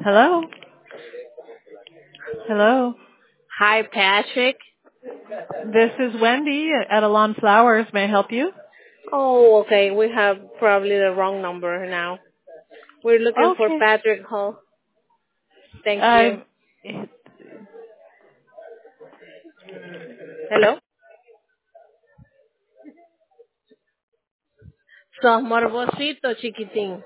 Hello? Hello? Hi, Patrick. This is Wendy at Alon Flowers. May I help you? Oh, okay. We have probably the wrong number now. We're looking for Okay. Patrick Hall. Thank you. I, Hello. Sos morbosito, chiquitín.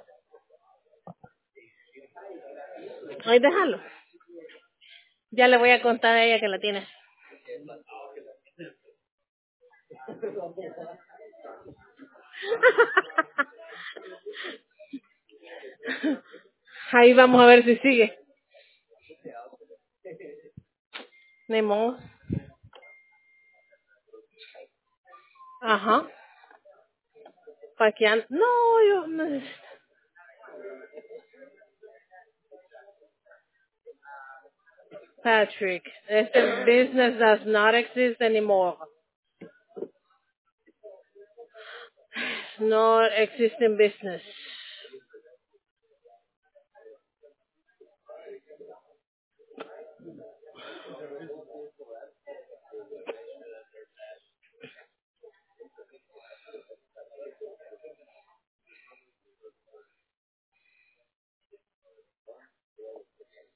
Ay, déjalo. Ya le voy a contar a ella que la tienes. Ahí vamos a ver si sigue. Nemo. Ajá. Paqueando. No, yo no. Patrick, este business does not exist anymore. Not existing business.